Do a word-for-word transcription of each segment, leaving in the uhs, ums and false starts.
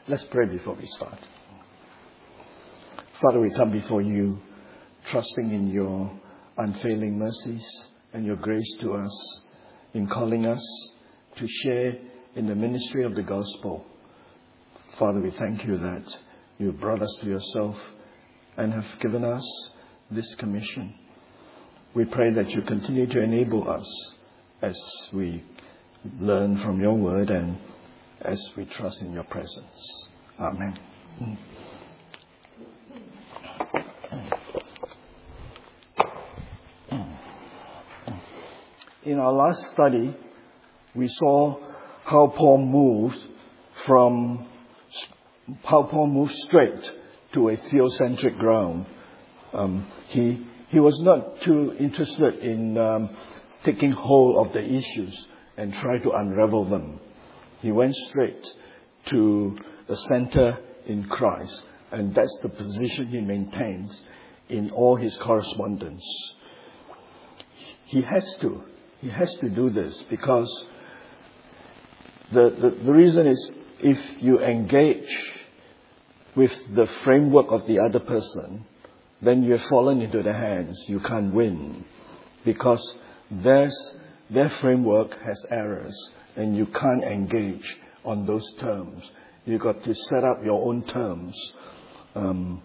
Let's pray before we start. Father, we come before you, trusting in your unfailing mercies and your grace to us in calling us to share in the ministry of the gospel. Father, we thank you that you brought us to yourself and have given us this commission. We pray that you continue to enable us as we learn from your word and as we trust in your presence. Amen. In our last study, we saw how Paul moved from how Paul moved straight to a theocentric ground. Um, he he was not too interested in um, taking hold of the issues and try to unravel them. He went straight to the center in Christ, and that's the position he maintains in all his correspondence. He has to. He has to do this because the, the, the reason is if you engage with the framework of the other person, then you have fallen into their hands. You can't win because there's, their framework has errors and you can't engage on those terms. You've got to set up your own terms. Um,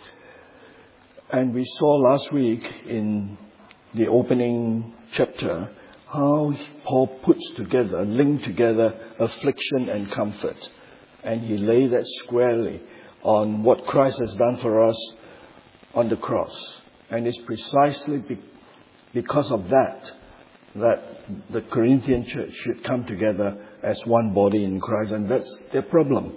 and we saw last week in the opening chapter how Paul puts together, linked together affliction and comfort. And he laid that squarely on what Christ has done for us on the cross. And it's precisely be- because of that that the Corinthian church should come together as one body in Christ. And that's their problem.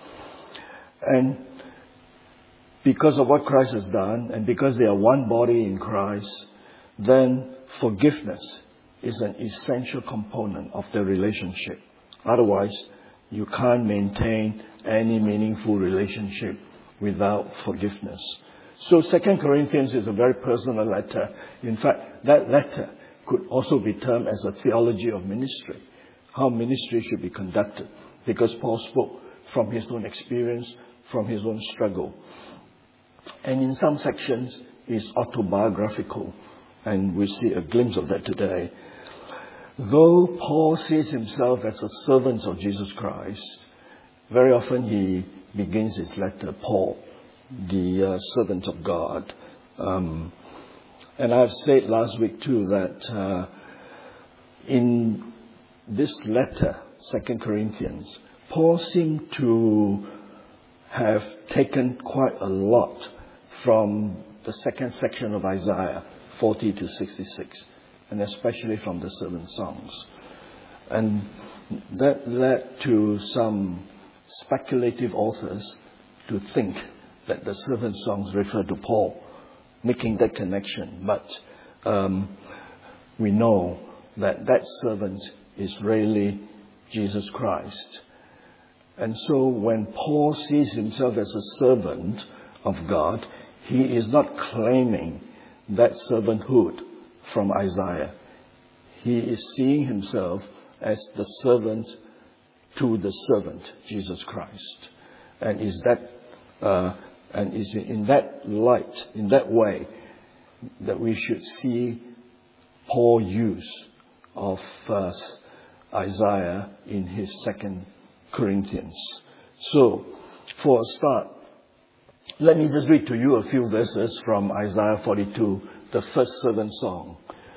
And because of what Christ has done, and because they are one body in Christ, then forgiveness is an essential component of the relationship. Otherwise, you can't maintain any meaningful relationship without forgiveness. So Second Corinthians is a very personal letter. In fact, that letter could also be termed as a theology of ministry, how ministry should be conducted, because Paul spoke from his own experience, from his own struggle. And in some sections, it's autobiographical, and we see a glimpse of that today. Though Paul sees himself as a servant of Jesus Christ, very often he begins his letter, Paul, the uh, servant of God. Um, and I've said last week too that uh, in this letter, Second Corinthians, Paul seemed to have taken quite a lot from the second section of Isaiah, forty to sixty-six. And especially from the servant songs. And that led to some speculative authors to think that the servant songs refer to Paul, making that connection. But um, we know that that servant is really Jesus Christ. And so when Paul sees himself as a servant of God, he is not claiming that servanthood from Isaiah. He is seeing himself as the servant to the servant, Jesus Christ. And is that, uh, and is in that light, in that way, that we should see Paul's use of uh, Isaiah in his Second Corinthians. So, for a start, let me just read to you a few verses from Isaiah forty-two, the first servant song.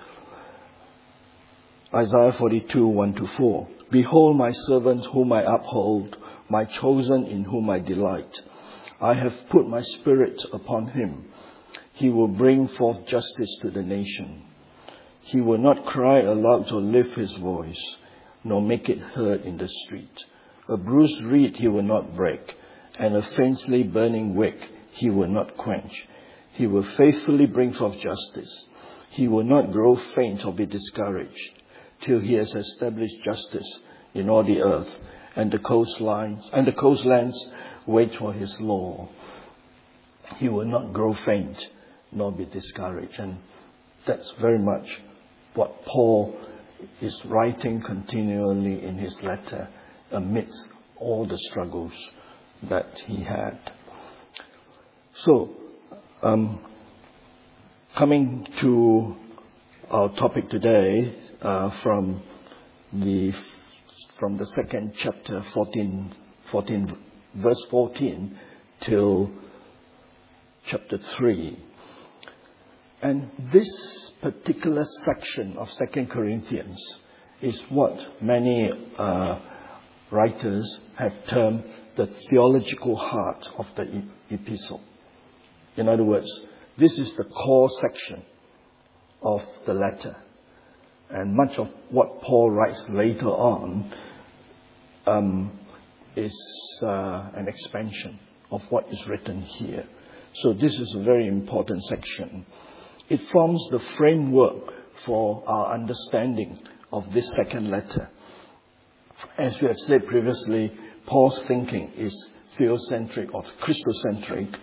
Isaiah forty-two, one to four. Behold my servant whom I uphold, my chosen in whom I delight. I have put my spirit upon him. He will bring forth justice to the nation. He will not cry aloud or lift his voice, nor make it heard in the street. A bruised reed he will not break, and a faintly burning wick he will not quench. He will faithfully bring forth justice. He will not grow faint or be discouraged, till he has established justice in all the earth, and the coastlines and the coastlands wait for his law. He will not grow faint nor be discouraged. And that's very much what Paul is writing continually in his letter amidst all the struggles that he had. So, um, coming to our topic today, uh, from the from the second chapter, fourteen, fourteen, verse fourteen, till chapter three. And this particular section of Second Corinthians is what many uh, writers have termed the theological heart of the e- epistle. In other words, this is the core section of the letter. And much of what Paul writes later on um, is uh, an expansion of what is written here. So this is a very important section. It forms the framework for our understanding of this second letter. As we have said previously, Paul's thinking is theocentric or Christocentric.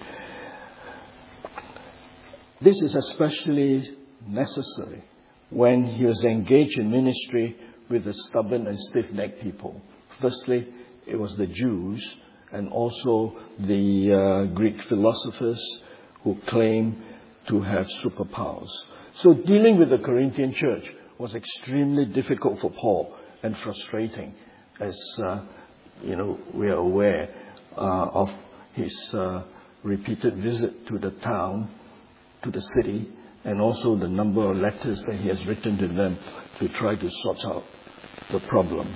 This is especially necessary when he was engaged in ministry with the stubborn and stiff-necked people. Firstly, it was the Jews and also the uh, Greek philosophers who claimed to have superpowers. So dealing with the Corinthian church was extremely difficult for Paul and frustrating, as uh, you know, we are aware uh, of his uh, repeated visit to the town, to the city, and also the number of letters that he has written to them to try to sort out the problem.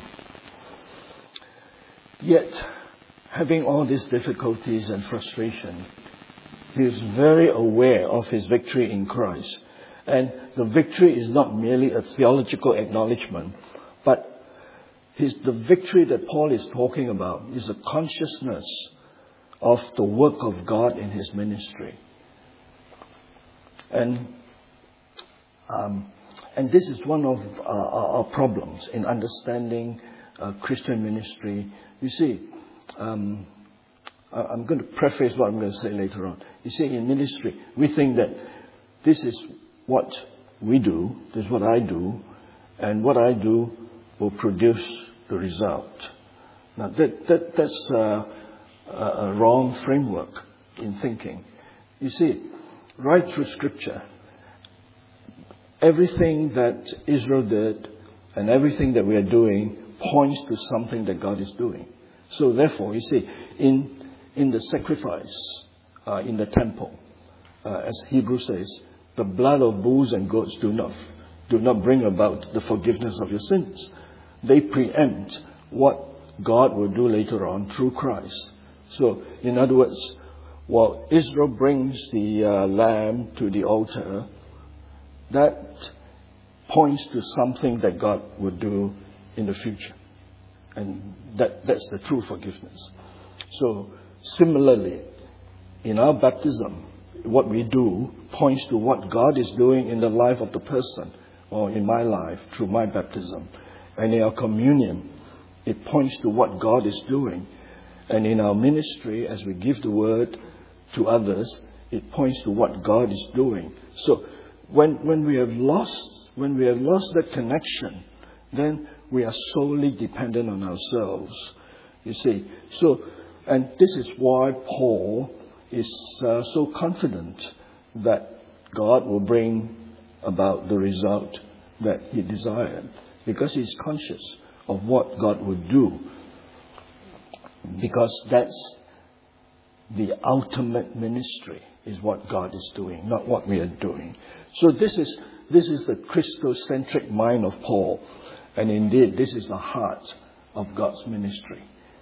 Yet, having all these difficulties and frustration, he is very aware of his victory in Christ. And the victory is not merely a theological acknowledgement, but his, the victory that Paul is talking about is a consciousness of the work of God in his ministry. And um, and this is one of uh, our problems in understanding uh, Christian ministry. You see, um, I'm going to preface what I'm going to say later on. You see, in ministry, we think that this is what we do, this is what I do, and what I do will produce the result. Now, that, that that's uh, a wrong framework in thinking. You see, right through Scripture, everything that Israel did and everything that we are doing points to something that God is doing. So therefore, you see, in in the sacrifice uh, in the temple, uh, as Hebrews says, the blood of bulls and goats do not do not bring about the forgiveness of your sins. They preempt what God will do later on through Christ. So, in other words, while Israel brings the uh, lamb to the altar, that points to something that God would do in the future. And that, that's the true forgiveness. So, similarly, in our baptism, what we do points to what God is doing in the life of the person, or in my life through my baptism. And in our communion, it points to what God is doing. And in our ministry, as we give the word to others, it points to what God is doing. So when when we have lost when we have lost that connection, then we are solely dependent on ourselves. You see, so and this is why Paul is uh, so confident that God will bring about the result that he desired, because he's conscious of what God would do, because that's the ultimate ministry, is what God is doing, not what we are doing. So this is this is the Christocentric mind of Paul, and indeed this is the heart of God's ministry.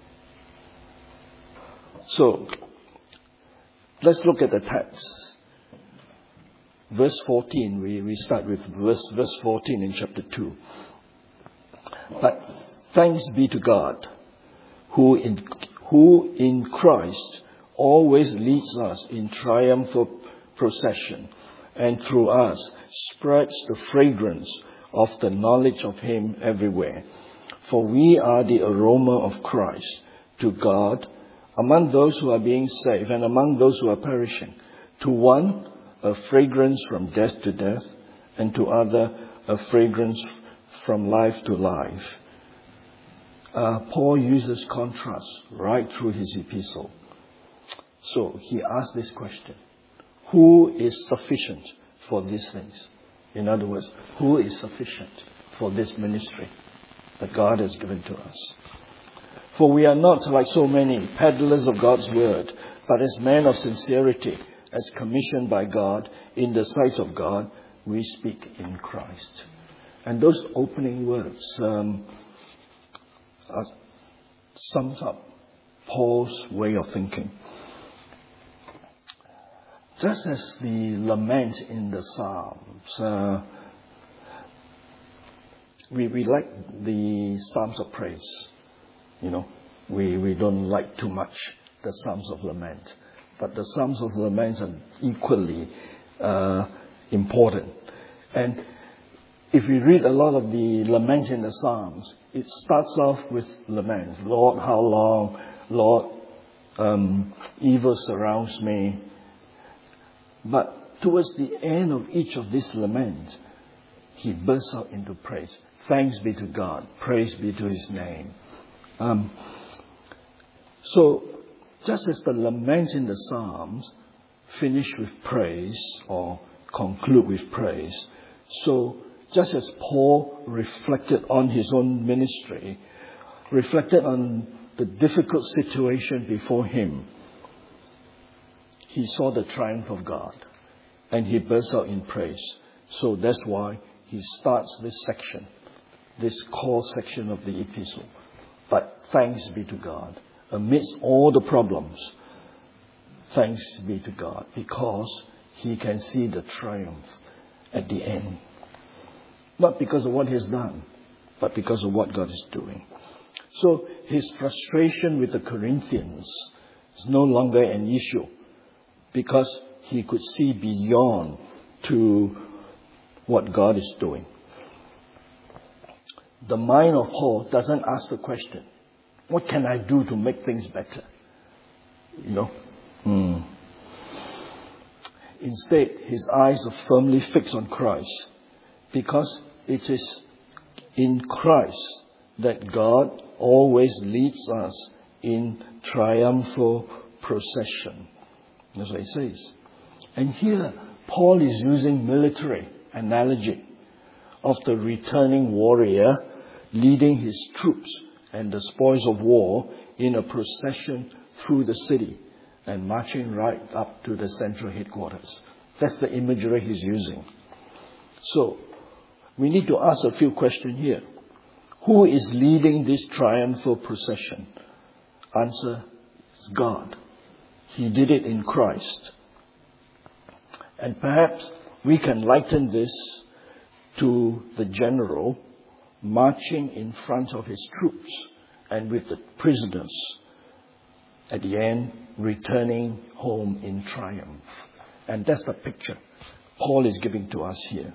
So let's look at the text. Verse fourteen, we, we start with verse, verse fourteen in chapter two. But thanks be to God, who in, who in Christ always leads us in triumphal procession, and through us spreads the fragrance of the knowledge of Him everywhere. For we are the aroma of Christ to God among those who are being saved and among those who are perishing. To one, a fragrance from death to death, and to other, a fragrance from life to life. uh, Paul uses contrast right through his epistle. So he asks this question: who is sufficient for these things? In other words, who is sufficient for this ministry that God has given to us? For we are not like so many peddlers of God's word, but as men of sincerity, as commissioned by God in the sight of God, we speak in Christ. And those opening words um, are, sums up Paul's way of thinking. Just as the lament in the Psalms, uh, we, we like the Psalms of praise. You know, we, we don't like too much the Psalms of lament. But the Psalms of lament are equally uh, important. And if we read a lot of the lament in the Psalms, it starts off with laments. Lord, how long? Lord, um, evil surrounds me. But towards the end of each of these laments, he bursts out into praise. Thanks be to God. Praise be to his name. Um, so, just as the laments in the Psalms finish with praise or conclude with praise, so just as Paul reflected on his own ministry, reflected on the difficult situation before him, he saw the triumph of God and he burst out in praise. So that's why he starts this section, this core section of the epistle. But thanks be to God. Amidst all the problems, thanks be to God, because he can see the triumph at the end. Not because of what he has done, but because of what God is doing. So his frustration with the Corinthians is no longer an issue, because he could see beyond to what God is doing. The mind of Paul doesn't ask the question, what can I do to make things better? You know? Hmm. Instead, his eyes are firmly fixed on Christ, because it is in Christ that God always leads us in triumphal procession. That's what he says. And here, Paul is using military analogy of the returning warrior leading his troops and the spoils of war in a procession through the city and marching right up to the central headquarters. That's the imagery he's using. So, we need to ask a few questions here. Who is leading this triumphal procession? Answer is God. He did it in Christ. And perhaps we can liken this to the general marching in front of his troops and with the prisoners, at the end returning home in triumph. And that's the picture Paul is giving to us here.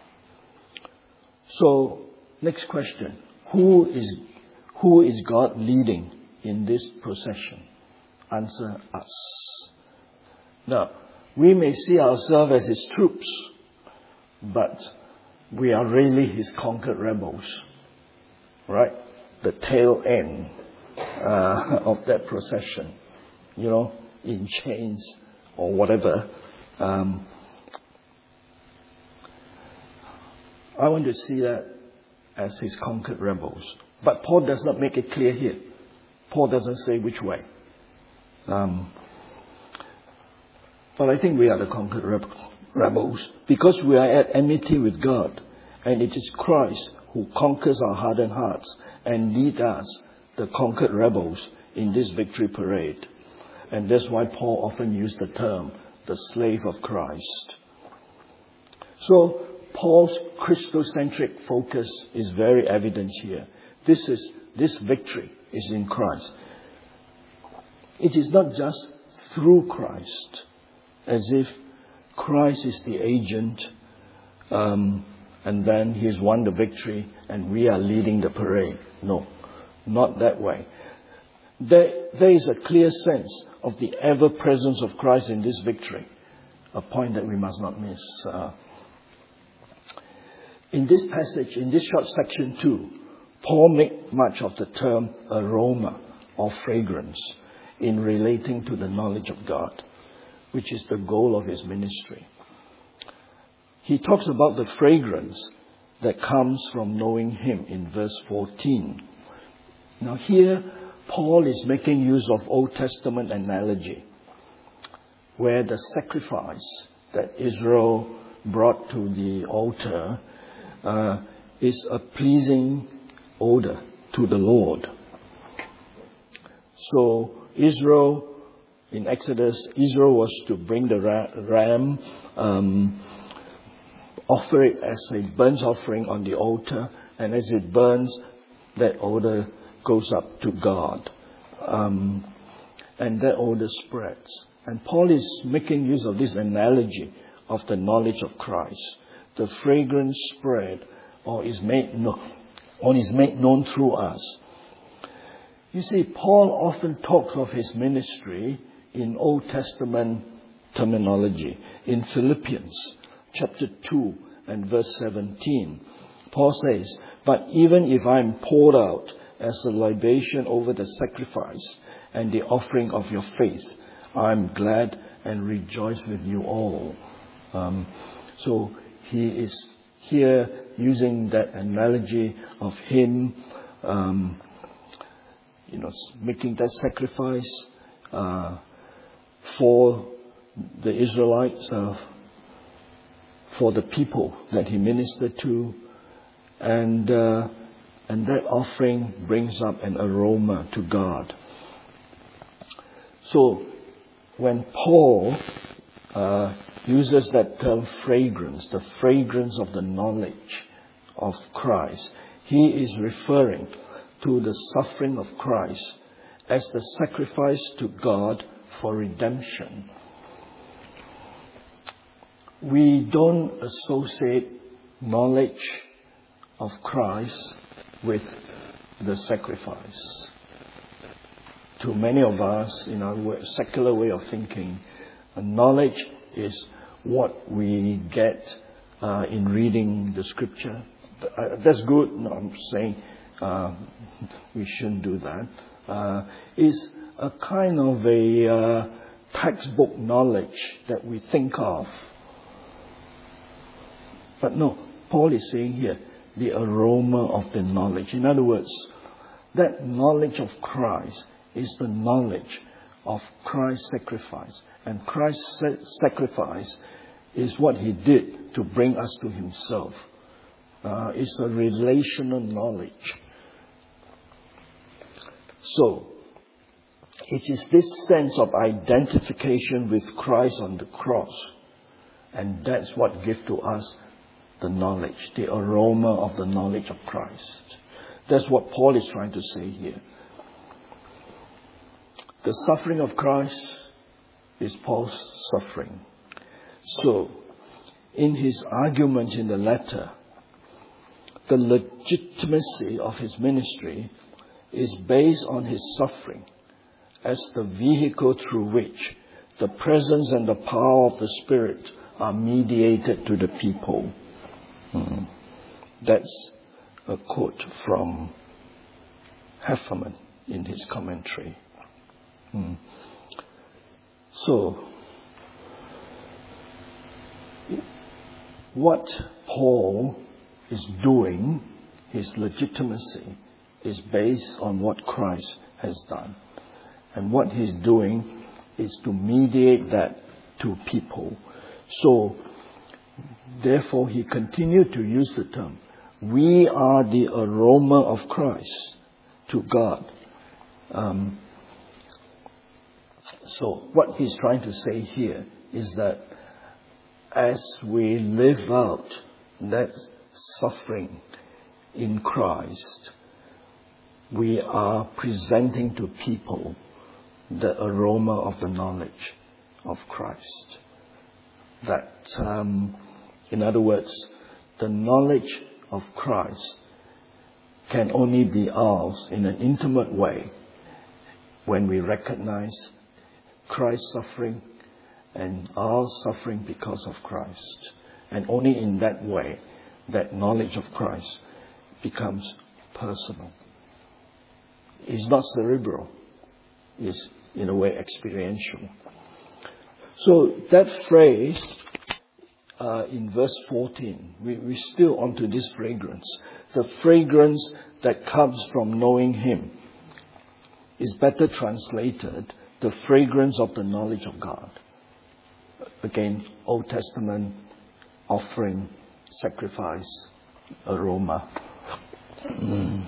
So, next question. Who is, who is God leading in this procession? Answer, us. Now, we may see ourselves as his troops, but we are really his conquered rebels. Right? The tail end uh, of that procession. You know, in chains or whatever. Um, I want to see that as his conquered rebels. But Paul does not make it clear here. Paul doesn't say which way. Um, but I think we are the conquered reb- rebels because we are at enmity with God. And it is Christ who conquers our hardened hearts and leads us, the conquered rebels, in this victory parade. And that's why Paul often used the term, the slave of Christ. So, Paul's Christocentric focus is very evident here. This is, this victory is in Christ. It is not just through Christ, as if Christ is the agent, um, and then he's won the victory and we are leading the parade. No, not that way. There, there is a clear sense of the ever-presence of Christ in this victory, a point that we must not miss. Uh, in this passage, in this short section too, Paul made much of the term aroma or fragrance in relating to the knowledge of God, which is the goal of his ministry. He talks about the fragrance that comes from knowing him in verse fourteen. Now here, Paul is making use of Old Testament analogy, where the sacrifice that Israel brought to the altar uh, is a pleasing odor to the Lord. So Israel, in Exodus, Israel was to bring the ram, um, offer it as a burnt offering on the altar, and as it burns, that odor goes up to God. Um, and that odor spreads. And Paul is making use of this analogy of the knowledge of Christ. The fragrance spread or is made known, or is made known through us. You see, Paul often talks of his ministry in Old Testament terminology. In Philippians chapter two and verse seventeen, Paul says, "But even if I am poured out as a libation over the sacrifice and the offering of your faith, I am glad and rejoice with you all." Um, so he is here using that analogy of him, um, you know, making that sacrifice uh, for the Israelites, uh, for the people that he ministered to, and uh, and that offering brings up an aroma to God. So when Paul uh, uses that term fragrance, the fragrance of the knowledge of Christ, he is referring to the suffering of Christ as the sacrifice to God for redemption. We don't associate knowledge of Christ with the sacrifice. To many of us, in our secular way of thinking, knowledge is what we get uh, in reading the scripture. Uh, that's good. No, I'm saying uh, we shouldn't do that. Uh, it's a kind of a uh, textbook knowledge that we think of. But no, Paul is saying here, the aroma of the knowledge. In other words, that knowledge of Christ is the knowledge of Christ's sacrifice. And Christ's sacrifice is what he did to bring us to himself. Uh, it's a relational knowledge. So, it is this sense of identification with Christ on the cross. And that's what gives to us the knowledge, the aroma of the knowledge of Christ. That's what Paul is trying to say here. The suffering of Christ is Paul's suffering. So, in his argument in the letter, the legitimacy of his ministry is based on his suffering as the vehicle through which the presence and the power of the Spirit are mediated to the people. Hmm. That's a quote from Heffernan in his commentary. Hmm. So, what Paul is doing, his legitimacy, is based on what Christ has done. And what he's doing is to mediate that to people. So, therefore, he continued to use the term, we are the aroma of Christ to God. Um, so, what he's trying to say here is that as we live out that suffering in Christ, we are presenting to people the aroma of the knowledge of Christ. That, um, in other words, the knowledge of Christ can only be ours in an intimate way when we recognize Christ's suffering and our suffering because of Christ. And only in that way that knowledge of Christ becomes personal. It's not cerebral. It's, in a way, experiential. So that phrase uh, in verse fourteen, we, we're still onto this fragrance. The fragrance that comes from knowing Him is better translated, the fragrance of the knowledge of God. Again, Old Testament offering, sacrifice, aroma. Mm.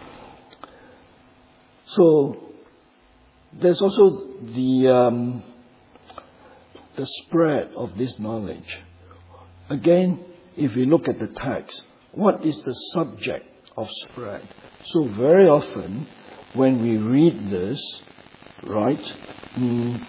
So there's also the um, the spread of this knowledge. Again, if we look at the text, what is the subject of spread? So very often when we read this, right, mm,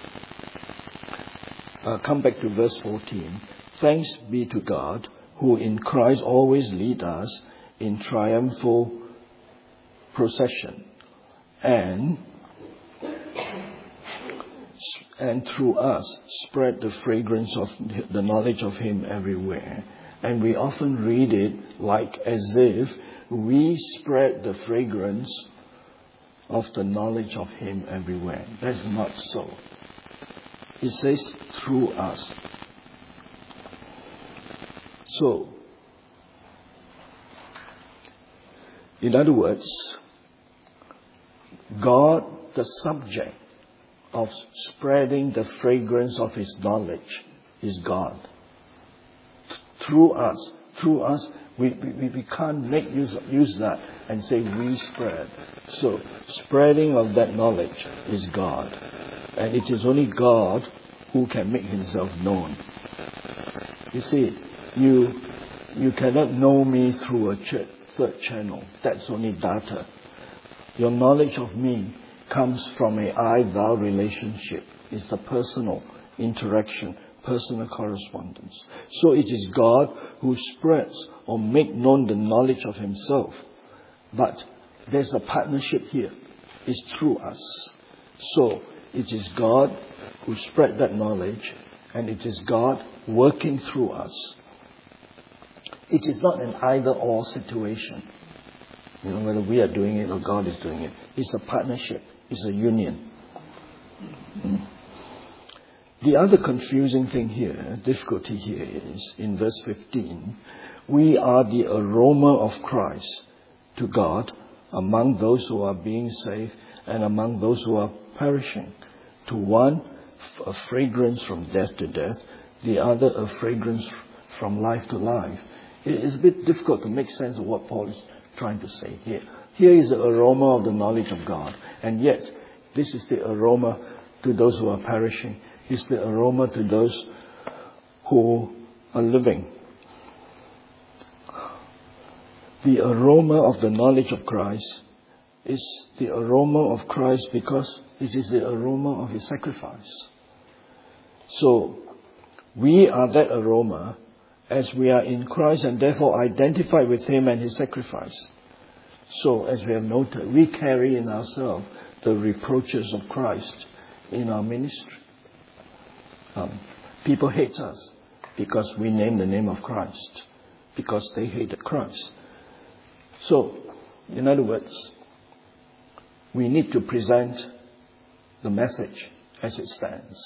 uh, come back to verse fourteen. Thanks be to God, who in Christ always lead us in triumphal procession, and and through us spread the fragrance of the knowledge of Him everywhere. And we often read it like as if we spread the fragrance of the knowledge of Him everywhere. That's not so. It says through us. So, in other words, God, the subject of spreading the fragrance of His knowledge, is God. Through us, through us, we, we, we can't make use, use that and say we spread. So, spreading of that knowledge is God. And it is only God who can make Himself known. You see, you, you cannot know me through a ch- third channel. That's only data. Your knowledge of me comes from a I-thou relationship. It's a personal interaction, personal correspondence. So it is God who spreads or makes known the knowledge of Himself. But there's a partnership here. It's through us. So it is God who spread that knowledge, and it is God working through us. It is not an either-or situation. You know, whether we are doing it or God is doing it. It's a partnership. It's a union. Mm. The other confusing thing here, difficulty here is, in verse fifteen, we are the aroma of Christ to God among those who are being saved and among those who are perishing. To one, a fragrance from death to death. The other, a fragrance from life to life. It is a bit difficult to make sense of what Paul is trying to say here. Here is the aroma of the knowledge of God. And yet, this is the aroma to those who are perishing. It's the aroma to those who are living. The aroma of the knowledge of Christ is the aroma of Christ because it is the aroma of His sacrifice. So, we are that aroma as we are in Christ and therefore identified with Him and His sacrifice. So, as we have noted, we carry in ourselves the reproaches of Christ in our ministry. Um, people hate us because we name the name of Christ, because they hated Christ. So, in other words, we need to present the message as it stands.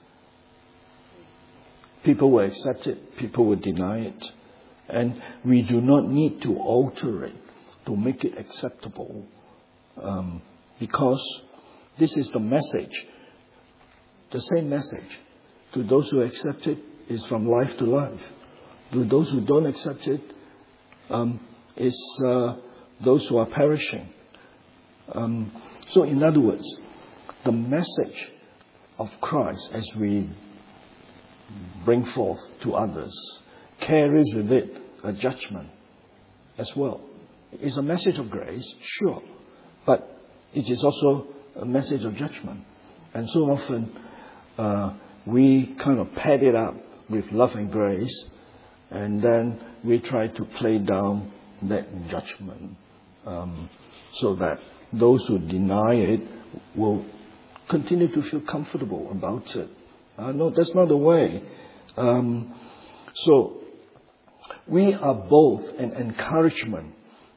People will accept it, people will deny it, and we do not need to alter it to make it acceptable, um, because this is the message. The same message to those who accept it is from life to life. To those who don't accept it, um, is uh, those who are perishing. Um, so, in other words, the message of Christ as we bring forth to others carries with it a judgment as well. It's a message of grace, sure, but it is also a message of judgment. And so often uh, we kind of pad it up with love and grace, and then we try to play down that judgment um, so that those who deny it will continue to feel comfortable about it. Uh, no, that's not the way. Um, so we are both an encouragement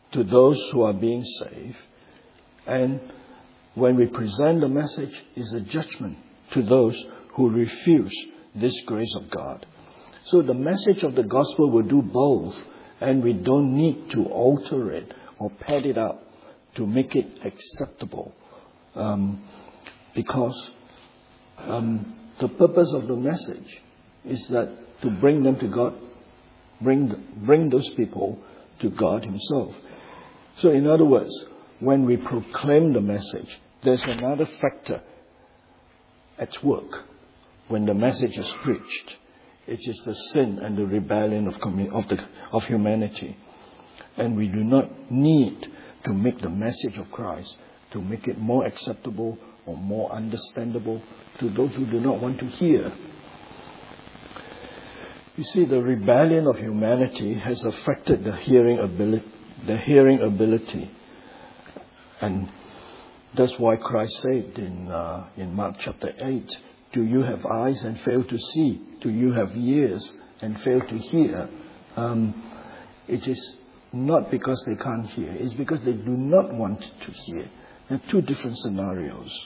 to those who are being saved. And when we present the message, is a judgment to those who refuse this grace of God. So the message of the gospel will do both, and we don't need to alter it or pad it up to make it acceptable. Um, because um, the purpose of the message is that to bring them to God, bring bring those people to God Himself. So in other words, when we proclaim the message, there's another factor at work when the message is preached. It is the sin and the rebellion of commun- of, the, of humanity. And we do not need to make the message of Christ to make it more acceptable or more understandable to those who do not want to hear. You see, the rebellion of humanity has affected the hearing ability, the hearing ability. And that's why Christ said in uh, in Mark chapter eight, do you have eyes and fail to see? Do you have ears and fail to hear? Um, it is not because they can't hear. It's because they do not want to hear. There are two different scenarios.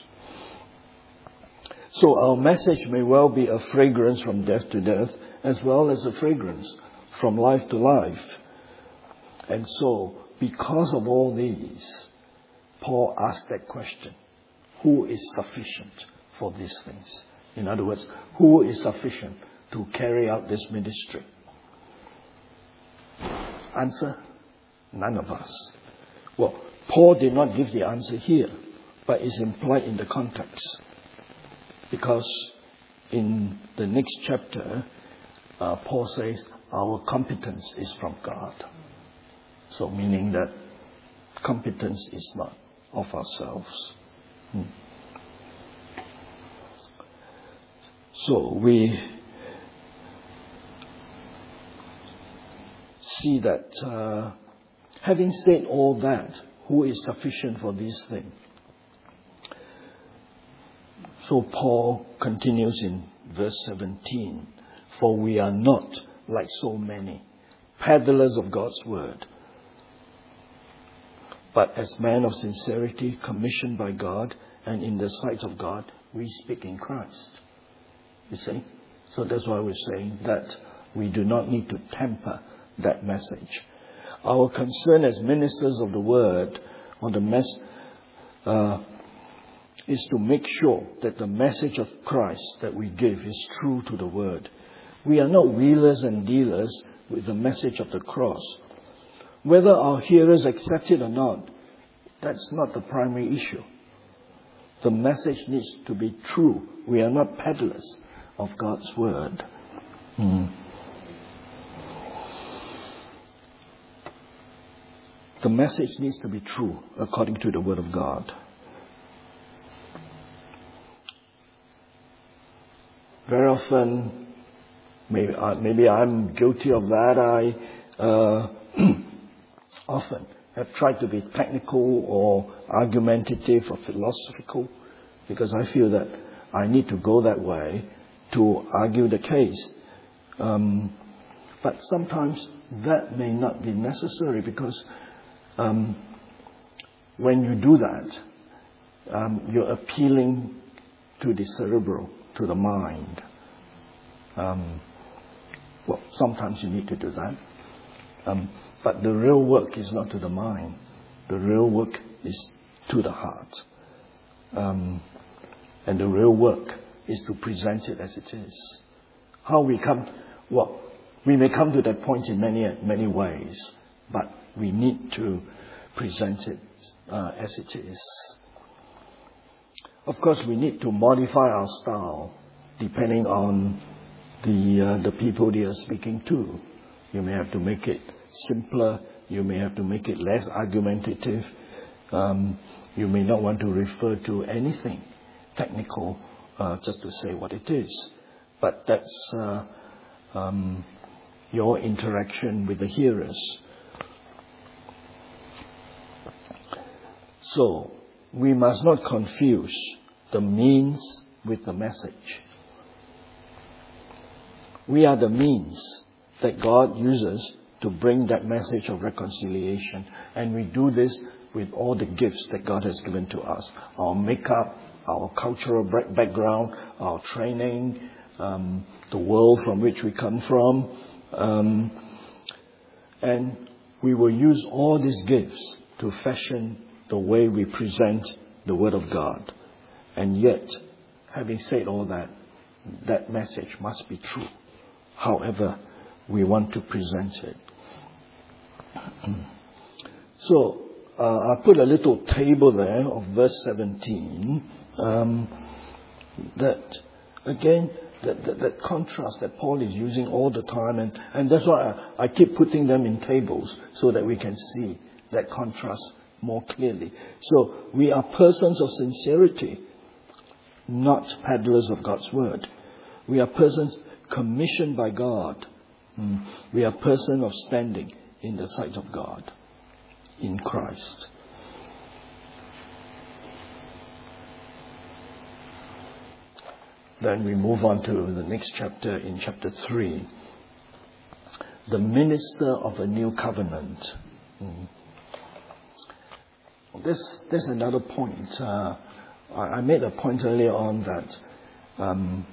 So our message may well be a fragrance from death to death, as well as a fragrance from life to life. And so, because of all these, Paul asked that question: who is sufficient for these things? In other words, who is sufficient to carry out this ministry? Answer: none of us. Well, Paul did not give the answer here, but it's implied in the context. Because in the next chapter, uh, Paul says, our competence is from God. So meaning that competence is not of ourselves. Hmm. So we see that uh, having said all that, who is sufficient for these things? So Paul continues in verse seventeen, for we are not like so many peddlers of God's word, but as men of sincerity, commissioned by God, and in the sight of God, we speak in Christ. You see? So that's why we're saying that we do not need to temper that message. Our concern as ministers of the word, or the mess, uh, is to make sure that the message of Christ that we give is true to the word. We are not wheelers and dealers with the message of the cross. Whether our hearers accept it or not, that's not the primary issue. The message needs to be true. We are not peddlers of God's word. Hmm. The message needs to be true according to the word of God. Very often, maybe, uh, maybe I'm guilty of that. I uh, often have tried to be technical or argumentative or philosophical because I feel that I need to go that way to argue the case. Um, but sometimes that may not be necessary because um, when you do that, um, you're appealing to the cerebral, to the mind. Um, well, sometimes you need to do that. Um, but the real work is not to the mind. The real work is to the heart. Um, and the real work is to present it as it is. How we come, well, we may come to that point in many, many ways, but we need to present it uh, as it is. Of course, we need to modify our style depending on the uh, the people they are speaking to. You may have to make it simpler. You may have to make it less argumentative. Um, you may not want to refer to anything technical uh, just to say what it is. But that's uh, um, your interaction with the hearers. So, we must not confuse the means with the message. We are the means that God uses to bring that message of reconciliation. And we do this with all the gifts that God has given to us. Our makeup, our cultural background, our training, um, the world from which we come from. Um, and we will use all these gifts to fashion the way we present the Word of God. And yet, having said all that, that message must be true, however we want to present it. So, uh, I put a little table there of verse seventeen, um, that, again, that, that, that contrast that Paul is using all the time, and, and that's why I, I keep putting them in tables so that we can see that contrast more clearly. So, we are persons of sincerity, not peddlers of God's word. We are persons commissioned by God. Mm. We are persons of standing in the sight of God in Christ. Then we move on to the next chapter, in chapter three. The minister of a new covenant. Mm. This, there's another point. Uh, I, I made a point earlier on that um,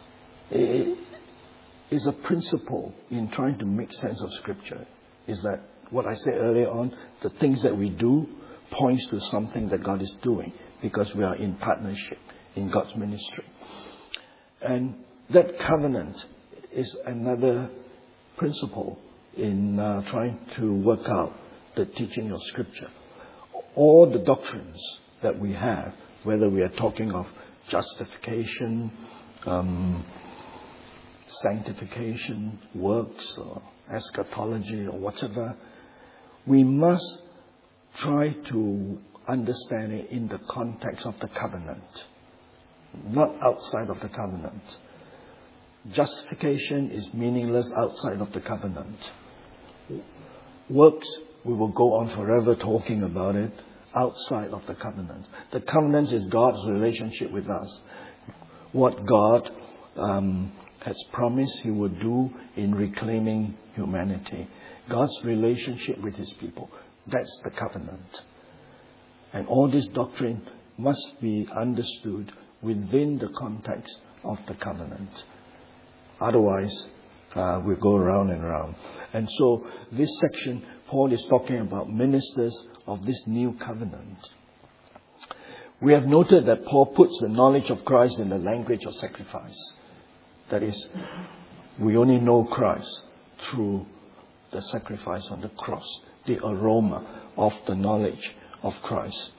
it is a principle in trying to make sense of Scripture. Is that what I said earlier on, the things that we do points to something that God is doing, because we are in partnership in God's ministry. And that covenant is another principle in uh, trying to work out the teaching of Scripture. All the doctrines that we have, whether we are talking of justification, um, sanctification, works, or eschatology, or whatever, we must try to understand it in the context of the covenant, not outside of the covenant. Justification is meaningless outside of the covenant. Works, we will go on forever talking about it outside of the covenant. The covenant is God's relationship with us. What God um, has promised He would do in reclaiming humanity. God's relationship with His people. That's the covenant. And all this doctrine must be understood within the context of the covenant. Otherwise, uh, we go round and round. And so, this section, Paul is talking about ministers of this new covenant. We have noted that Paul puts the knowledge of Christ in the language of sacrifice. That is, we only know Christ through the sacrifice on the cross, the aroma of the knowledge of Christ.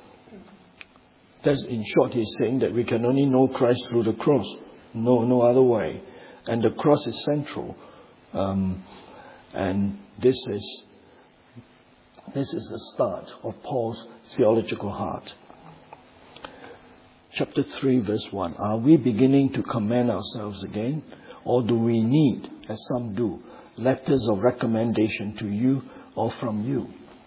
That's, in short, he's saying that we can only know Christ through the cross. No, no other way. And the cross is central. Um, and this is, this is the start of Paul's theological heart. Chapter three, verse one. Are we beginning to commend ourselves again? Or do we need, as some do, letters of recommendation to you or from you?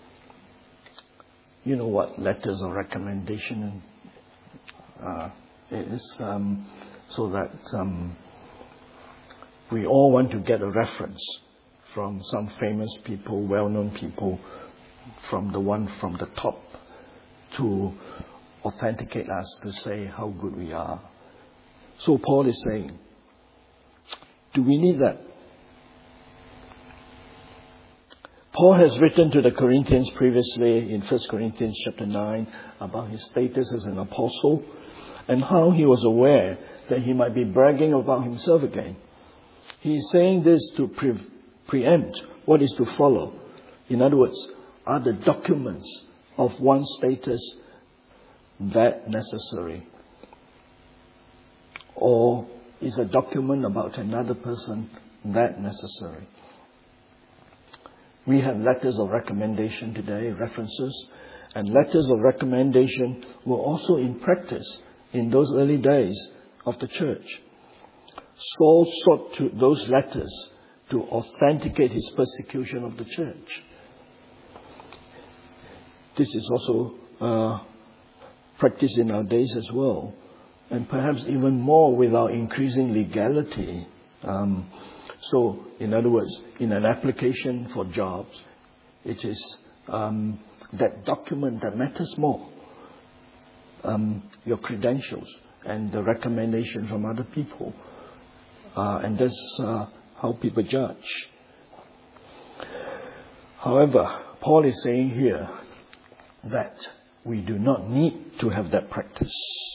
You know what letters of recommendation uh, is? Um, so that um, we all want to get a reference from some famous people, well-known people, from the one from the top to authenticate us, to say how good we are. So Paul is saying, do we need that? Paul has written to the Corinthians previously in First Corinthians chapter nine about his status as an apostle and how he was aware that he might be bragging about himself again. He is saying this to pre- preempt what is to follow. In other words, are the documents of one's status that necessary? Or is a document about another person that necessary? We have letters of recommendation today, references, and letters of recommendation were also in practice in those early days of the church. Saul sought to those letters to authenticate his persecution of the church. This is also uh, practiced in our days as well, and perhaps even more with our increasing legality Um, so, in other words, in an application for jobs, it is um, that document that matters more. Um, your credentials and the recommendation from other people. Uh, and that's uh, how people judge. However, Paul is saying here that we do not need to have that practice.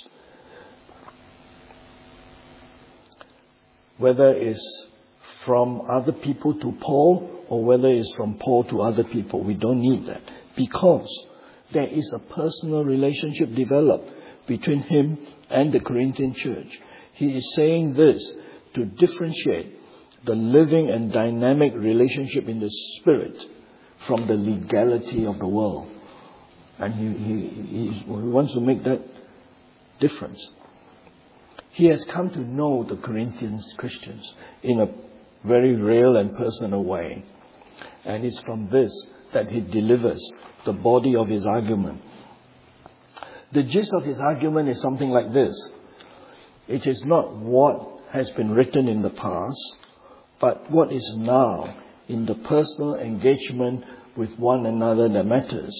Whether it's from other people to Paul or whether it's from Paul to other people, we don't need that. Because there is a personal relationship developed between him and the Corinthian church. He is saying this to differentiate the living and dynamic relationship in the Spirit from the legality of the world. And he, he, he wants to make that difference. He has come to know the Corinthian Christians in a very real and personal way. And it's from this that he delivers the body of his argument. The gist of his argument is something like this. It is not what has been written in the past, but what is now in the personal engagement with one another that matters.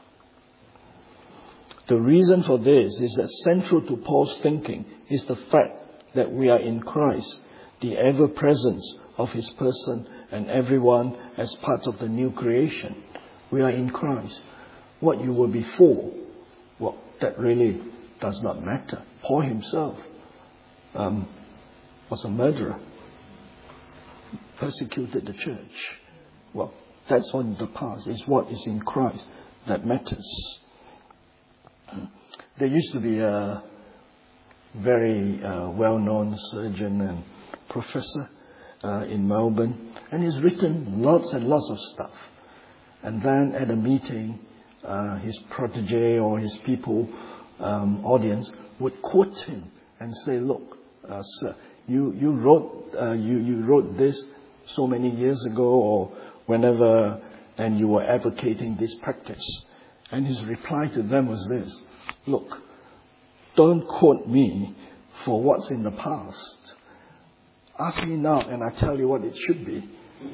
The reason for this is that central to Paul's thinking is the fact that we are in Christ, the ever-presence of his person and everyone as parts of the new creation. We are in Christ. What you were before, well, that really does not matter. Paul himself um, was a murderer, persecuted the church. Well, that's all in the past. It's what is in Christ that matters. There used to be a very uh, well-known surgeon and professor uh, in Melbourne, and he's written lots and lots of stuff. And then at a meeting, uh, his protege or his people, um, audience, would quote him and say, "Look, uh, sir, you you wrote uh, you you wrote this so many years ago or whenever, and you were advocating this practice." And his reply to them was this: "Look, don't quote me for what's in the past. Ask me now and I tell you what it should be."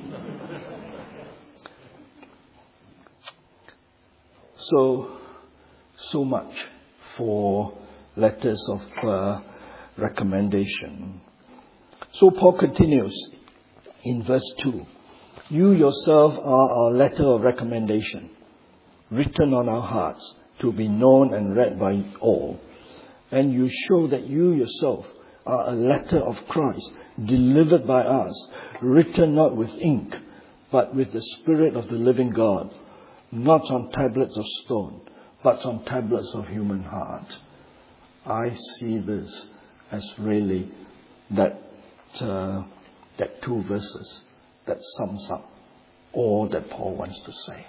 So, so much for letters of uh, recommendation. So Paul continues in verse two. "You yourself are our letter of recommendation, written on our hearts, to be known and read by all. And you show that you yourself are a letter of Christ, delivered by us, written not with ink, but with the Spirit of the living God, not on tablets of stone, but on tablets of human heart." I see this as really that uh, that two verses that sums up all that Paul wants to say.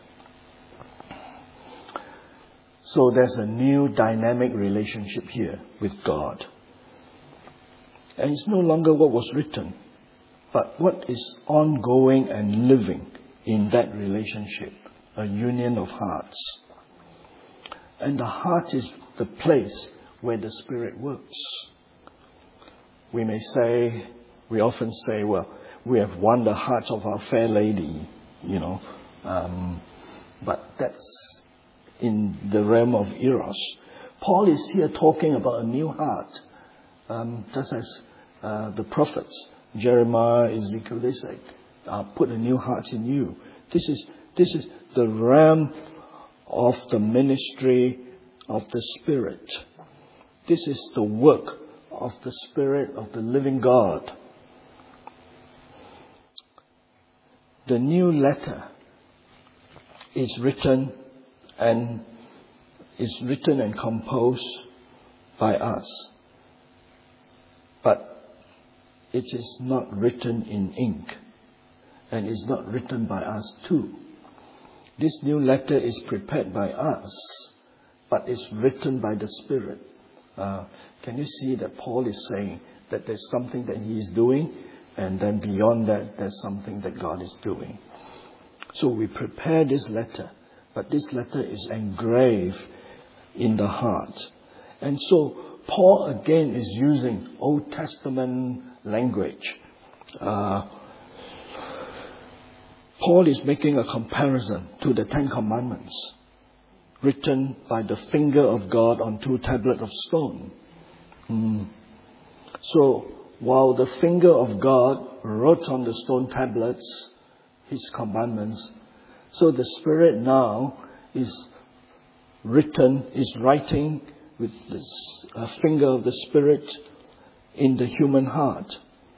So there's a new dynamic relationship here with God. And it's no longer what was written, but what is ongoing and living in that relationship, a union of hearts. And the heart is the place where the Spirit works. We may say, we often say, well, we have won the hearts of our fair lady, you know, um, but that's in the realm of eros. Paul is here talking about a new heart, um, just as uh, the prophets, Jeremiah, Ezekiel, they say, uh, put a new heart in you. This is this is the realm of the ministry of the Spirit. This is the work of the Spirit of the living God. The new letter is written and is written and composed by us, but it is not written in ink, and is not written by us too. This new letter is prepared by us, but is written by the Spirit. Uh, can you see that Paul is saying that there's something that he is doing, and then beyond that, there's something that God is doing. So we prepare this letter, but this letter is engraved in the heart. And so Paul again is using Old Testament language uh, Paul is making a comparison to the Ten Commandments written by the finger of God on two tablets of stone. Mm. So, while the finger of God wrote on the stone tablets His commandments, so the Spirit now is written, is writing with the uh, finger of the Spirit in the human heart.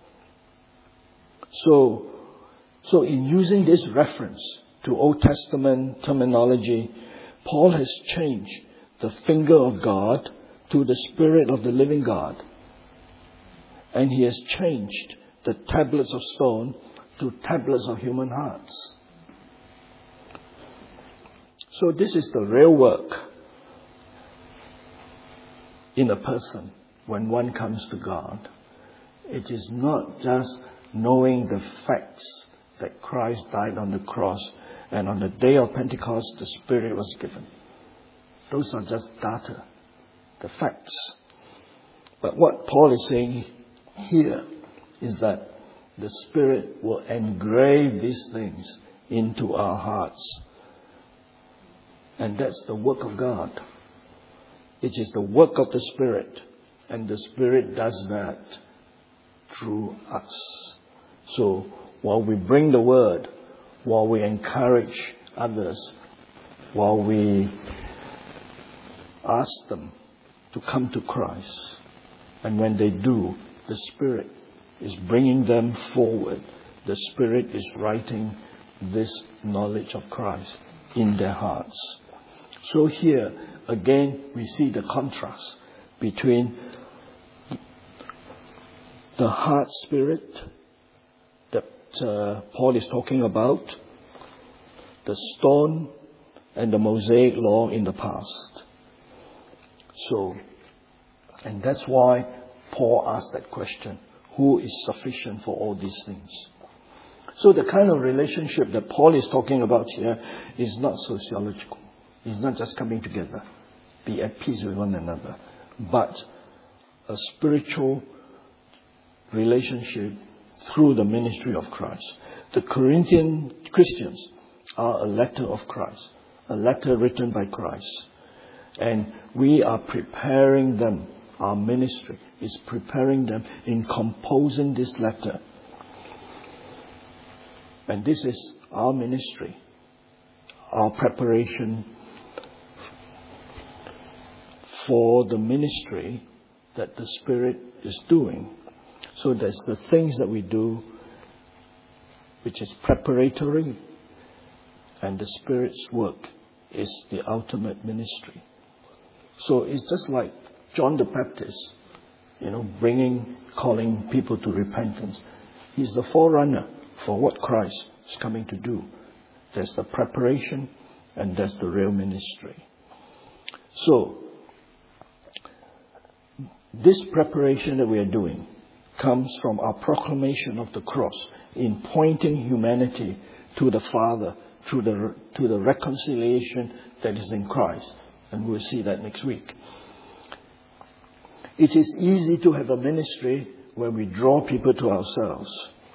So, so in using this reference to Old Testament terminology, Paul has changed the finger of God to the Spirit of the living God. And he has changed the tablets of stone to tablets of human hearts. So this is the real work in a person when one comes to God. It is not just knowing the facts that Christ died on the cross and on the day of Pentecost the Spirit was given. Those are just data, the facts. But what Paul is saying here is that the Spirit will engrave these things into our hearts. And that's the work of God. It is the work of the Spirit. And the Spirit does that through us. So while we bring the Word, while we encourage others, while we ask them to come to Christ, and when they do, the Spirit is bringing them forward. The Spirit is writing this knowledge of Christ in their hearts. So here, again, we see the contrast between the heart spirit that uh, Paul is talking about, the stone, and the Mosaic law in the past. So, and that's why Paul asked that question, who is sufficient for all these things? So the kind of relationship that Paul is talking about here is not sociological. It's not just coming together, be at peace with one another, but a spiritual relationship through the ministry of Christ. The Corinthian Christians are a letter of Christ, a letter written by Christ. And we are preparing them, our ministry is preparing them in composing this letter. And this is our ministry, our preparation for the ministry that the Spirit is doing. So there's the things that we do, which is preparatory, and the Spirit's work is the ultimate ministry. So it's just like John the Baptist, you know, bringing, calling people to repentance. He's the forerunner for what Christ is coming to do. There's the preparation and there's the real ministry. So, this preparation that we are doing comes from our proclamation of the cross in pointing humanity to the Father through the, to the reconciliation that is in Christ. And we'll see that next week. It is easy to have a ministry where we draw people to ourselves.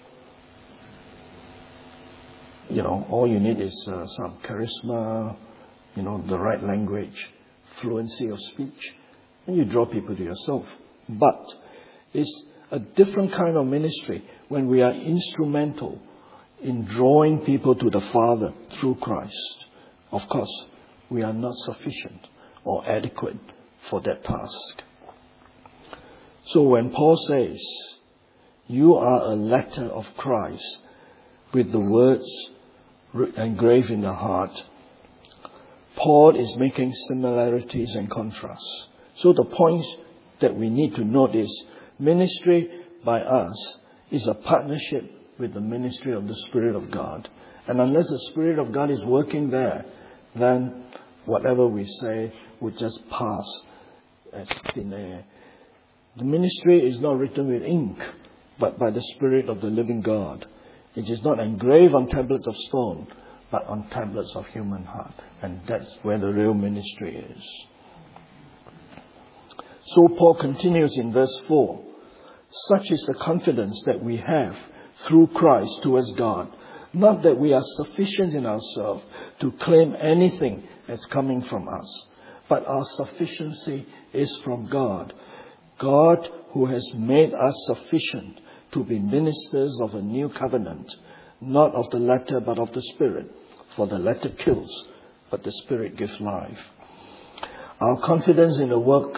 You know, all you need is uh, some charisma, you know, the right language, fluency of speech, and you draw people to yourself. But it's a different kind of ministry when we are instrumental in drawing people to the Father through Christ. Of course, we are not sufficient or adequate for that task. So when Paul says, you are a letter of Christ with the words engraved in the heart, Paul is making similarities and contrasts. So the points that we need to note is, ministry by us is a partnership with the ministry of the Spirit of God. And unless the Spirit of God is working there, then whatever we say would just pass as thin air. The ministry is not written with ink, but by the Spirit of the living God. It is not engraved on tablets of stone, but on tablets of human heart. And that's where the real ministry is. So Paul continues in verse four. Such is the confidence that we have through Christ towards God. Not that we are sufficient in ourselves to claim anything as coming from us, but our sufficiency is from God. God who has made us sufficient to be ministers of a new covenant, not of the letter but of the Spirit. For the letter kills, but the Spirit gives life. Our confidence in the work,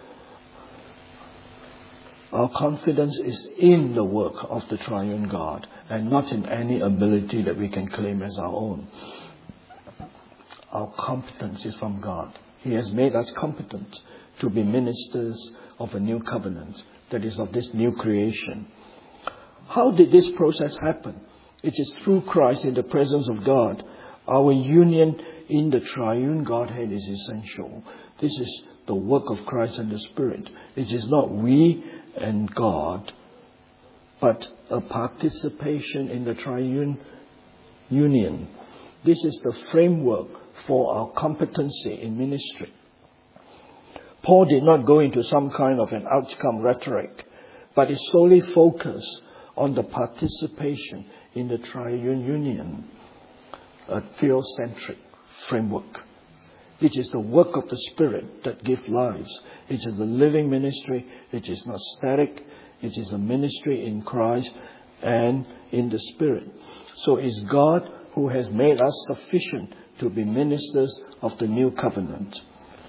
our confidence is in the work of the triune God and not in any ability that we can claim as our own. Our competence is from God. He has made us competent to be ministers of a new covenant, that is, of this new creation. How did this process happen? It is through Christ in the presence of God. Our union in the triune Godhead is essential. This is the work of Christ and the Spirit. It is not we and God, but a participation in the triune union. This is the framework for our competency in ministry. Paul did not go into some kind of an outcome rhetoric, but is solely focused on the participation in the triune union, a theocentric framework. It is the work of the Spirit that gives lives. It is a living ministry. It is not static. It is a ministry in Christ and in the Spirit. So it's God who has made us sufficient to be ministers of the new covenant.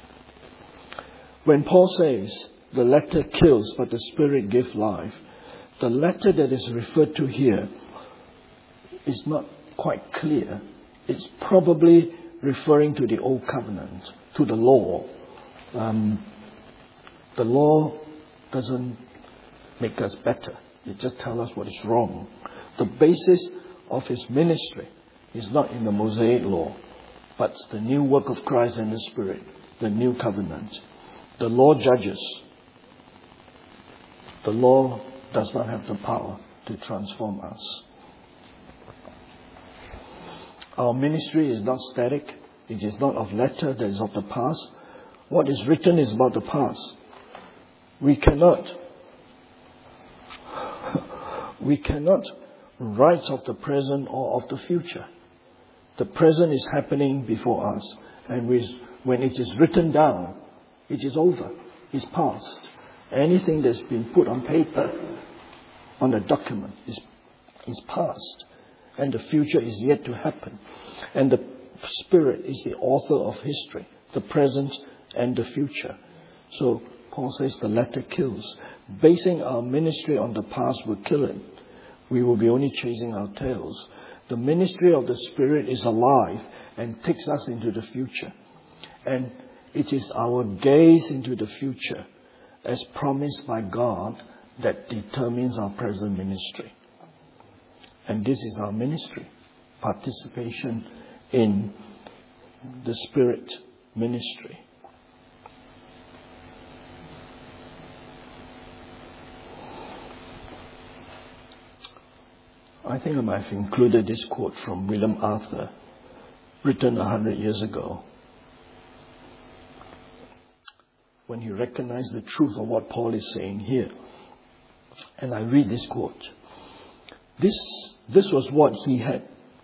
When Paul says the letter kills but the Spirit gives life, the letter that is referred to here is not quite clear. It's probably referring to the Old Covenant, to the law. Um, the law doesn't make us better. It just tells us what is wrong. The basis of his ministry is not in the Mosaic law, but the new work of Christ and the Spirit, the new covenant. The law judges. The law does not have the power to transform us. Our ministry is not static. It is not of letter, that is of the past. What is written is about the past. We cannot, we cannot write of the present or of the future. The present is happening before us. And we, when it is written down, it is over. It's past. Anything that's been put on paper, on a document, is, is past. And the future is yet to happen. And the Spirit is the author of history, the present and the future. So Paul says the letter kills. Basing our ministry on the past will kill it. We will be only chasing our tails. The ministry of the Spirit is alive and takes us into the future. And it is our gaze into the future, as promised by God, that determines our present ministry. And this is our ministry, participation in the Spirit ministry. I think I might have included this quote from William Arthur, written a hundred years ago, when he recognized the truth of what Paul is saying here. And I read this quote. This, this was what he had.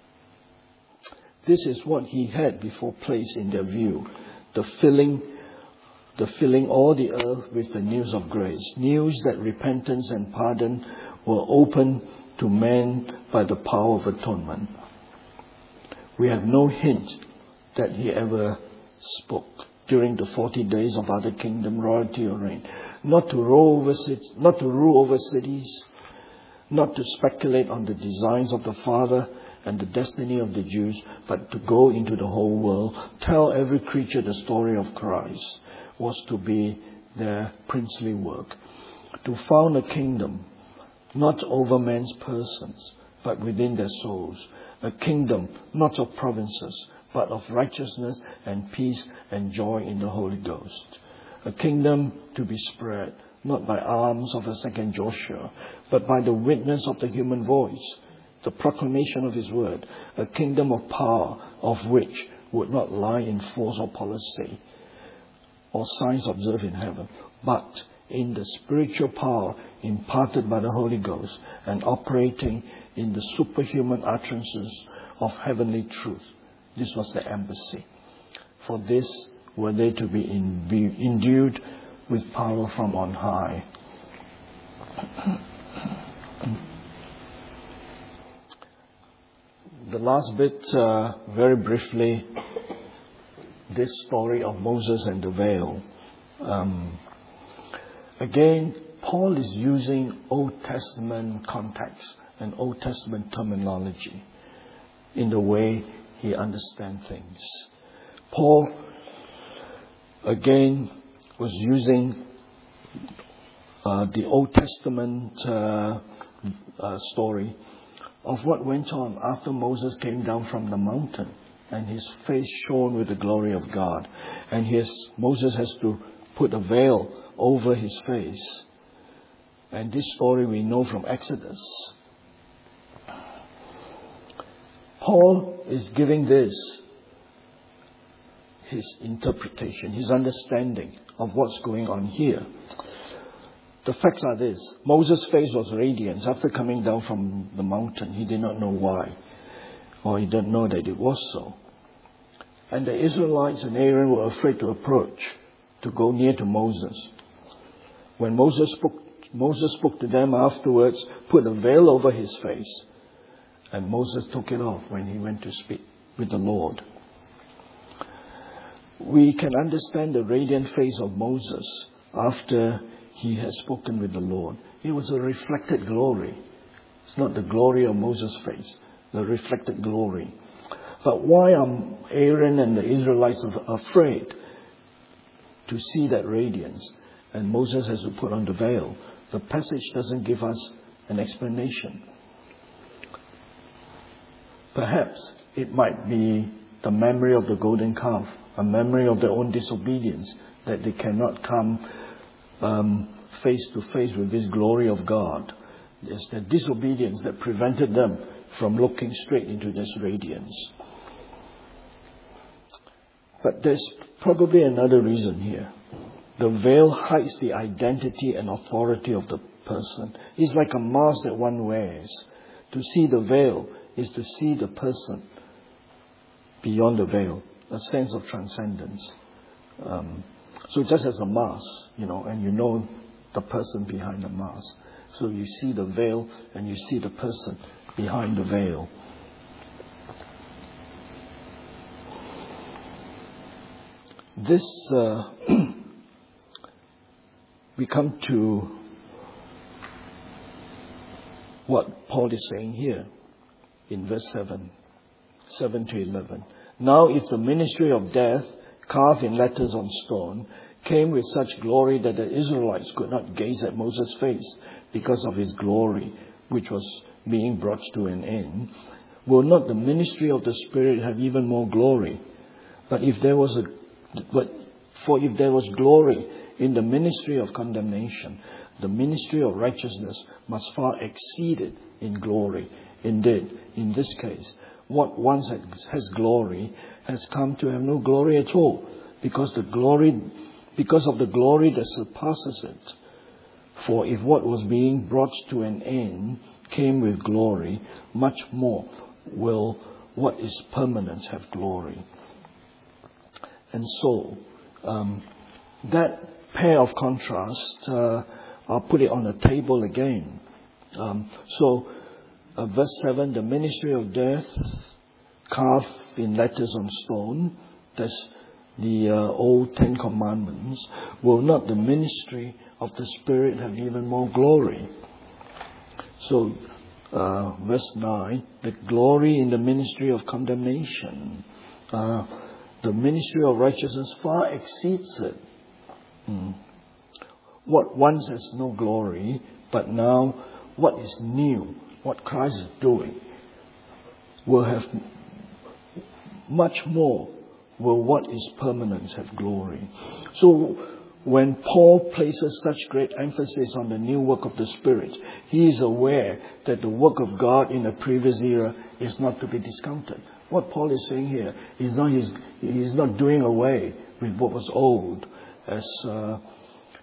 This is what he had before placed in their view. The filling, the filling all the earth with the news of grace. News that repentance and pardon were open to men by the power of atonement. We have no hint that he ever spoke during the forty days of other kingdom royalty or reign. Not to rule over cities, not to rule over cities, not to speculate on the designs of the Father and the destiny of the Jews, but to go into the whole world, tell every creature the story of Christ, was to be their princely work. To found a kingdom, not over men's persons, but within their souls. A kingdom, not of provinces, but of righteousness and peace and joy in the Holy Ghost. A kingdom to be spread, not by arms of a second Joshua, but by the witness of the human voice, the proclamation of his word. A kingdom of power, of which would not lie in force or policy, or signs observed in heaven, but in the spiritual power imparted by the Holy Ghost and operating in the superhuman utterances of heavenly truth. This was the embassy. For this were they to be endued with power from on high. The last bit, uh, very briefly, this story of Moses and the veil. Um, again, Paul is using Old Testament context and Old Testament terminology in the way he understands things. Paul, again, was using uh, the Old Testament uh, uh, story of what went on after Moses came down from the mountain and his face shone with the glory of God. And his, Moses has to put a veil over his face. And this story we know from Exodus. Paul is giving this his interpretation, his understanding of what's going on here. The facts are this. Moses' face was radiant after coming down from the mountain. He did not know why, or he didn't know that it was so. And the Israelites and Aaron were afraid to approach, to go near to Moses. When Moses spoke, Moses spoke to them afterwards, put a veil over his face, and Moses took it off when he went to speak with the Lord. We can understand the radiant face of Moses after he had spoken with the Lord. It was a reflected glory. It's not the glory of Moses' face, the reflected glory. But why are Aaron and the Israelites afraid to see that radiance? And Moses has to put on the veil. The passage doesn't give us an explanation. Perhaps it might be the memory of the golden calf, a memory of their own disobedience, that they cannot come um, face to face with this glory of God. It's the disobedience that prevented them from looking straight into this radiance. But there's probably another reason here. The veil hides the identity and authority of the person. It's like a mask that one wears. To see the veil is to see the person beyond the veil, a sense of transcendence. Um, so just as a mask, you know, and you know the person behind the mask. So you see the veil and you see the person behind the veil. This, uh, we come to what Paul is saying here in verse seven, seven to eleven. Now if the ministry of death, carved in letters on stone, came with such glory that the Israelites could not gaze at Moses' face because of his glory, which was being brought to an end, will not the ministry of the Spirit have even more glory? But if there was a But for if there was glory in the ministry of condemnation, the ministry of righteousness must far exceed it in glory. Indeed, in this case, what once has glory has come to have no glory at all, because the glory, because of the glory that surpasses it. For if what was being brought to an end came with glory, much more will what is permanent have glory. And so, um, that pair of contrast, uh, I'll put it on the table again. Um, so, uh, verse seven, the ministry of death, carved in letters on stone, that's the uh, old Ten Commandments. Will not the ministry of the Spirit have even more glory? So, uh, verse nine, the glory in the ministry of condemnation. Uh, The ministry of righteousness far exceeds it. Hmm. What once has no glory, but now what is new, what Christ is doing, will have much more, will what is permanent have glory. So when Paul places such great emphasis on the new work of the Spirit, he is aware that the work of God in the previous era is not to be discounted. What Paul is saying here is not he's, he's not doing away with what was old, as uh,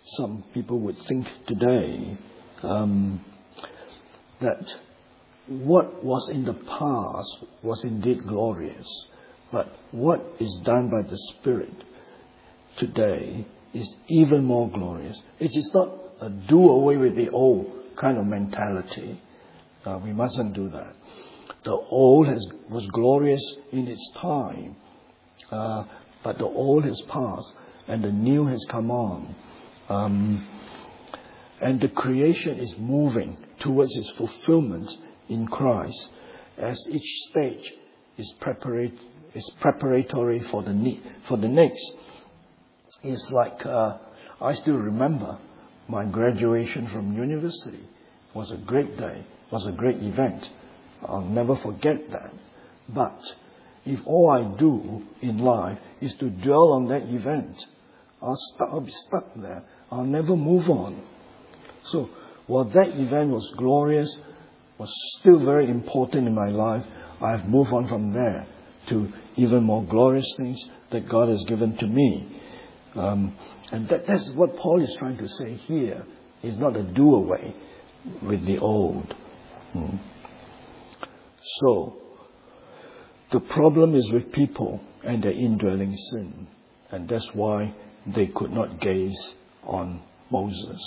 some people would think today um, that what was in the past was indeed glorious, but what is done by the Spirit today is even more glorious. It is not a do away with the old kind of mentality. Uh, we mustn't do that. The old has, was glorious in its time, uh, but the old has passed and the new has come on. Um, and the creation is moving towards its fulfillment in Christ, as each stage is, preparate, is preparatory for the ne- for the next. It's like uh, I still remember my graduation from university. It was a great day. It was a great event. I'll never forget that. But if all I do in life is to dwell on that event, I'll, st- I'll be stuck there. I'll never move on. So while that event was glorious, was still very important in my life, I've moved on from there to even more glorious things that God has given to me. Um, and that, that's what Paul is trying to say here. It's not a do-away with the old. Hmm. So, the problem is with people and their indwelling sin. And that's why they could not gaze on Moses.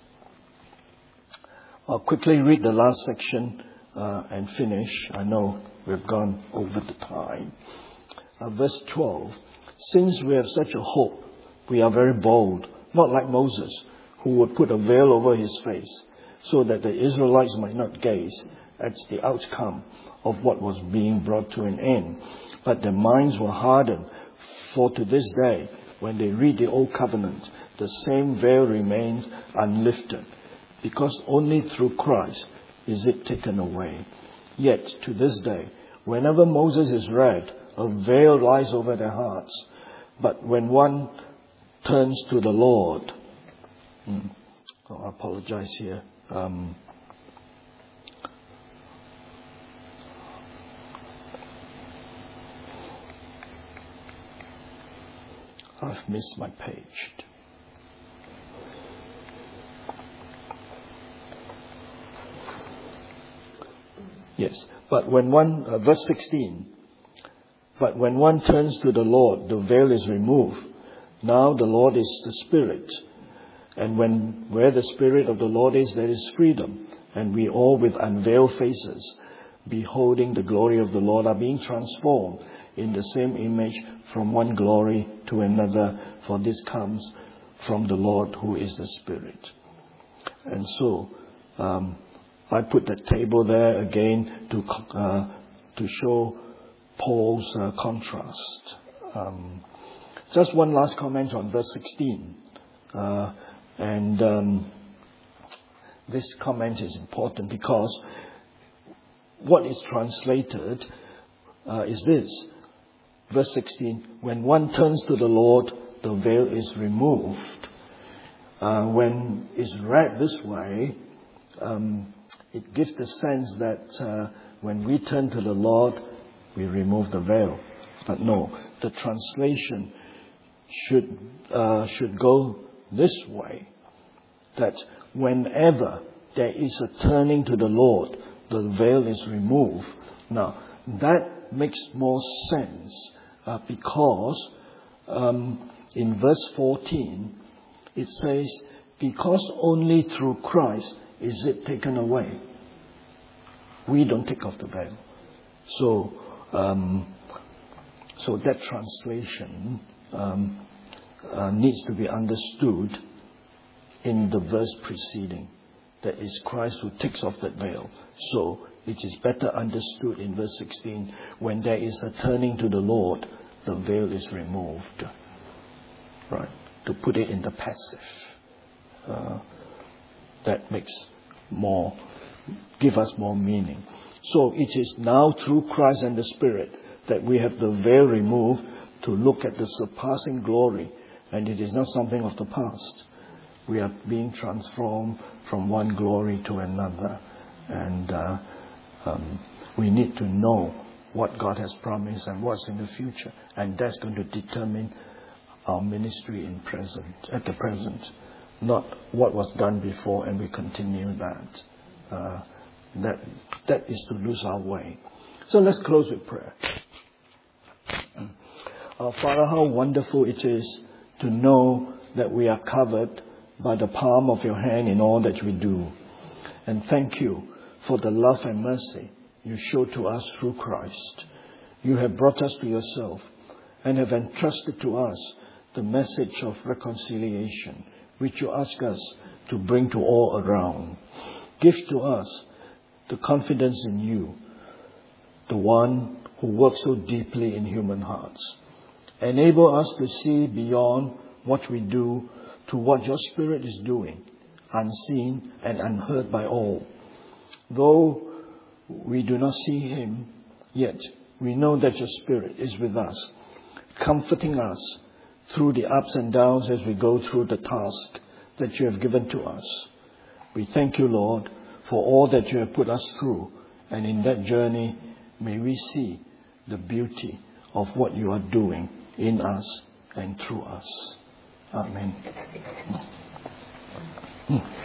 I'll quickly read the last section uh, and finish. I know we've gone over the time. Uh, verse twelve. Since we have such a hope, we are very bold, not like Moses, who would put a veil over his face so that the Israelites might not gaze at the outcome of what was being brought to an end. But their minds were hardened, for to this day, when they read the Old Covenant, the same veil remains unlifted, because only through Christ is it taken away. Yet, to this day, whenever Moses is read, a veil lies over their hearts. But when one turns to the Lord, hmm, oh, I apologize here. Um, I've missed my page. Yes, but when one, uh, verse sixteen, but when one turns to the Lord, the veil is removed. Now the Lord is the Spirit. And when where the Spirit of the Lord is, there is freedom. And we all with unveiled faces, beholding the glory of the Lord, are being transformed in the same image from one glory to another. For this comes from the Lord who is the Spirit. And so, um, I put the table there again to uh, to show Paul's uh, contrast. Um, just one last comment on verse sixteen. Uh, and um, this comment is important because what is translated uh, is this. Verse sixteen, when one turns to the Lord, the veil is removed. Uh, when it's read this way, um, it gives the sense that uh, when we turn to the Lord, we remove the veil. But no, the translation should uh, should go this way, that whenever there is a turning to the Lord, the veil is removed. Now, that makes more sense uh, because um, in verse fourteen, it says, because only through Christ is it taken away. We don't take off the veil. So, um, so that translation um, uh, needs to be understood in the verse preceding. That is Christ who takes off that veil. So it is better understood in verse sixteen. When there is a turning to the Lord, the veil is removed. Right? To put it in the passive. Uh, that makes more, give us more meaning. So it is now through Christ and the Spirit that we have the veil removed to look at the surpassing glory. And it is not something of the past. We are being transformed from one glory to another. And uh, um, we need to know what God has promised and what's in the future. And that's going to determine our ministry in present, at the present. not what was done before, and we continue that. Uh, that that is to lose our way. So let's close with prayer. Uh, Father, how wonderful it is to know that we are covered by the palm of your hand in all that we do. And thank you for the love and mercy you show to us through Christ. You have brought us to yourself and have entrusted to us the message of reconciliation, which you ask us to bring to all around. Give to us the confidence in you, the one who works so deeply in human hearts. Enable us to see beyond what we do to what your Spirit is doing, unseen and unheard by all. Though we do not see him, yet we know that your Spirit is with us, comforting us through the ups and downs as we go through the task that you have given to us. We thank you, Lord, for all that you have put us through, and in that journey may we see the beauty of what you are doing in us and through us. Amen.